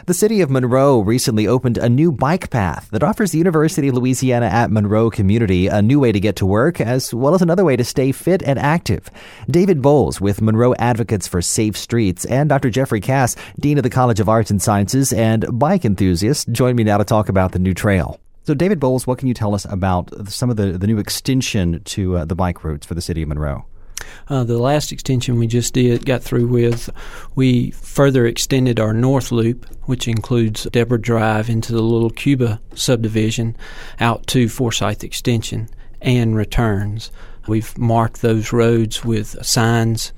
The city of Monroe recently opened a new bike path that offers the University of Louisiana at Monroe community a new way to get to work, as well as another way to stay fit and active. David Bowles with Monroe Advocates for Safe Streets and Dr. Jeffrey Cass, Dean of the College of Arts and Sciences and bike enthusiast, join me now to talk about the new trail. So David Bowles, what can you tell us about some of the new extension to the bike routes for the city of Monroe? The last extension we just got through with, we further extended our North Loop, which includes Deborah Drive into the Little Cuba subdivision, out to Forsyth Extension and returns. We've marked those roads with signs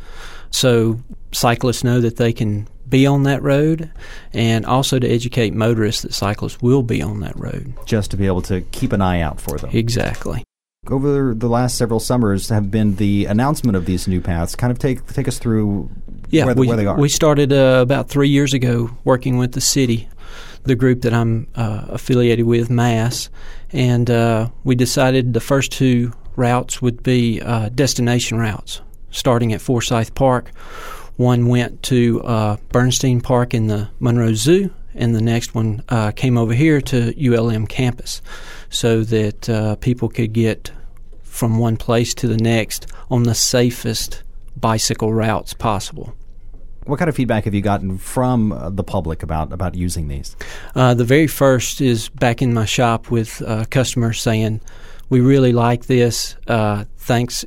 so cyclists know that they can be on that road, and also to educate motorists that cyclists will be on that road. Just to be able to keep an eye out for them. Exactly. Over the last several summers have been the announcement of these new paths. Kind of take us through where they are. We started about 3 years ago working with the city, the group that I'm affiliated with, MASS, and we decided the first two routes would be destination routes, starting at Forsyth Park. One went to Bernstein Park in the Monroe Zoo, and the next one came over here to ULM campus so that people could get from one place to the next on the safest bicycle routes possible. What kind of feedback have you gotten from the public about using these? The very first is back in my shop with customers saying, we really like this. Thanks,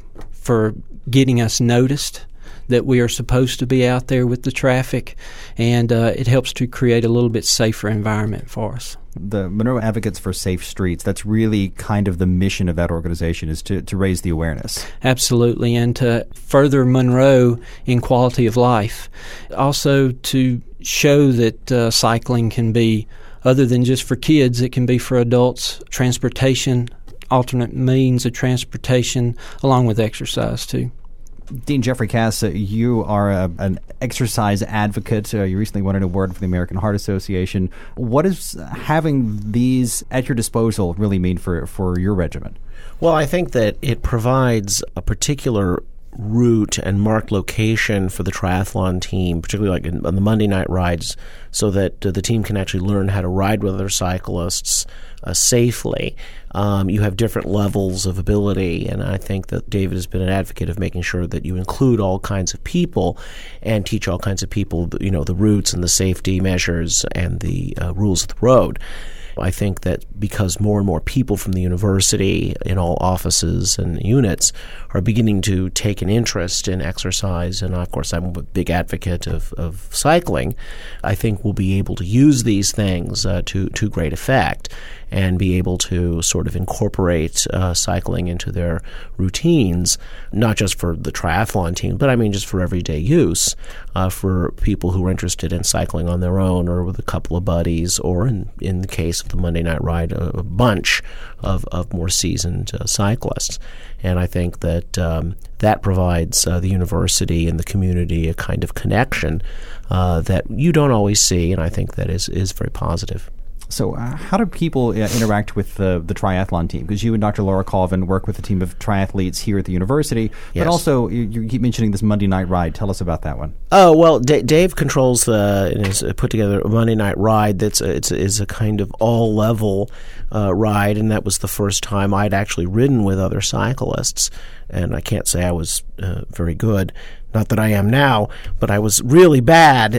for getting us noticed that we are supposed to be out there with the traffic, and it helps to create a little bit safer environment for us. The Monroe Advocates for Safe Streets, that's really kind of the mission of that organization, is to raise the awareness. Absolutely, and to further Monroe in quality of life. Also to show that cycling can be, other than just for kids, it can be for adults, transportation, alternate means of transportation, along with exercise too. Dean Jeffrey Cass, you are an exercise advocate. You recently won an award for the American Heart Association. What does having these at your disposal really mean for your regiment? Well, I think that it provides a particular route and marked location for the triathlon team, particularly like on the Monday night rides, so that the team can actually learn how to ride with other cyclists safely. You have different levels of ability, and I think that David has been an advocate of making sure that you include all kinds of people and teach all kinds of people, the routes and the safety measures and the rules of the road. I think that because more and more people from the university in all offices and units are beginning to take an interest in exercise, and of course I'm a big advocate of cycling, I think we'll be able to use these things to great effect and be able to sort of incorporate cycling into their routines, not just for the triathlon team, but I mean just for everyday use, for people who are interested in cycling on their own or with a couple of buddies, or in the case of the Monday Night Ride, a bunch of more seasoned cyclists. And I think that that provides the university and the community a kind of connection that you don't always see, and I think that is very positive. So how do people interact with the triathlon team? Because you and Dr. Laura Colvin work with a team of triathletes here at the university, yes. But also you keep mentioning this Monday Night Ride. Tell us about that one. Oh, well, Dave controls and has put together a Monday Night Ride that's is a kind of all-level ride, and that was the first time I'd actually ridden with other cyclists, and I can't say I was very good. Not that I am now, but I was really bad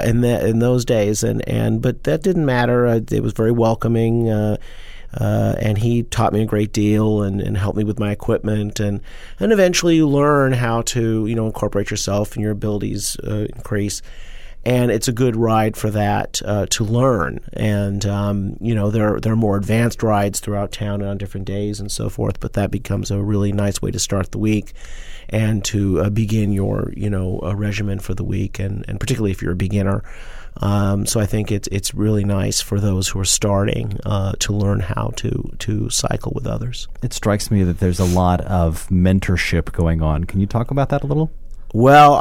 in those days, but that didn't matter. It was very welcoming, and he taught me a great deal and helped me with my equipment, and eventually you learn how to incorporate yourself and your abilities increase. And it's a good ride for that to learn. And there are more advanced rides throughout town and on different days and so forth. But that becomes a really nice way to start the week and to begin your a regimen for the week, and particularly if you're a beginner. So I think it's really nice for those who are starting to learn how to cycle with others. It strikes me that there's a lot of mentorship going on. Can you talk about that a little? Well,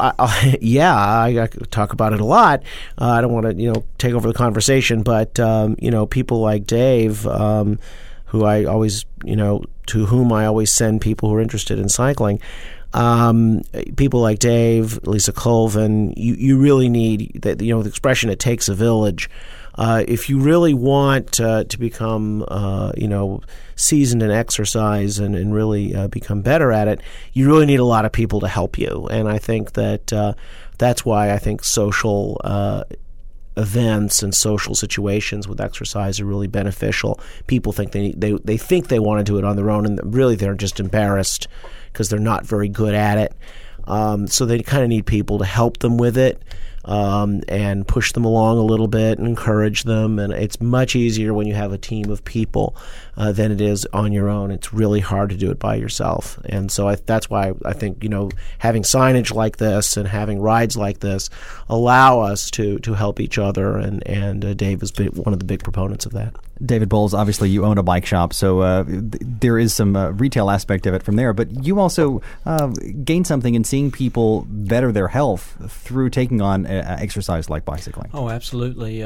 I could talk about it a lot. I don't want to, take over the conversation, but people like Dave, who I always, to whom I always send people who are interested in cycling, people like Dave, Lisa Colvin, you really need that. The expression "it takes a village." If you really want to become, seasoned in exercise and really become better at it, you really need a lot of people to help you. And I think that that's why I think social events and social situations with exercise are really beneficial. People think they think they want to do it on their own, and really they're just embarrassed because they're not very good at it. So they kind of need people to help them with it. And push them along a little bit and encourage them. And it's much easier when you have a team of people than it is on your own. It's really hard to do it by yourself. And so that's why I think, having signage like this and having rides like this allow us to help each other. And Dave is one of the big proponents of that. David Bowles, obviously you own a bike shop, so there is some retail aspect of it from there. But you also gain something in seeing people better their health through taking on exercise like bicycling. Oh, absolutely.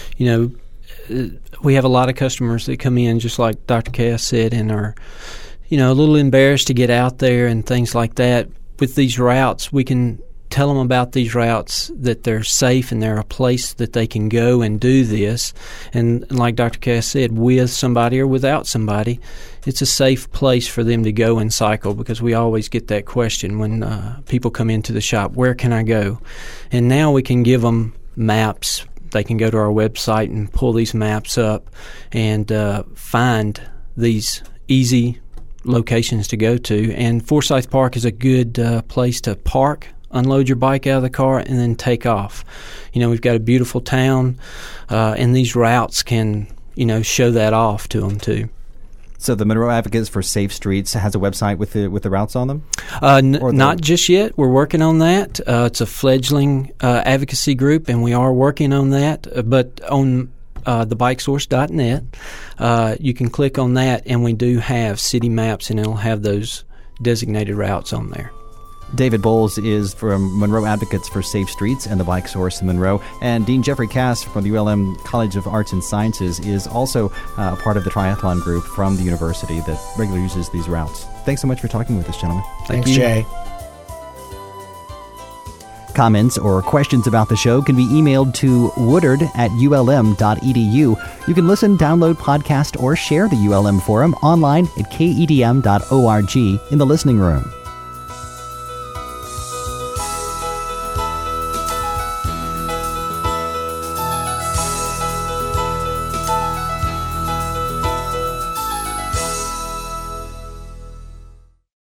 We have a lot of customers that come in, just like Dr. Cass said, and are, a little embarrassed to get out there and things like that. With these routes, we can tell them about these routes, that they're safe and they're a place that they can go and do this. And like Dr. Cass said, with somebody or without somebody, it's a safe place for them to go and cycle, because we always get that question when people come into the shop, where can I go? And now we can give them maps. They can go to our website and pull these maps up and find these easy locations to go to. And Forsyth Park is a good place to park, unload your bike out of the car, and then take off. We've got a beautiful town, and these routes can, show that off to them too. So the Monroe Advocates for Safe Streets has a website with the routes on them? Not just yet. We're working on that. It's a fledgling advocacy group, and we are working on that. But on thebikesource.net, you can click on that, and we do have city maps, and it'll have those designated routes on there. David Bowles is from Monroe Advocates for Safe Streets and the Bike Source in Monroe. And Dean Jeffrey Cass from the ULM College of Arts and Sciences is also part of the triathlon group from the university that regularly uses these routes. Thanks so much for talking with us, gentlemen. Thanks, Jay. Comments or questions about the show can be emailed to woodard@ulm.edu. You can listen, download, podcast, or share the ULM forum online at kedm.org in the listening room.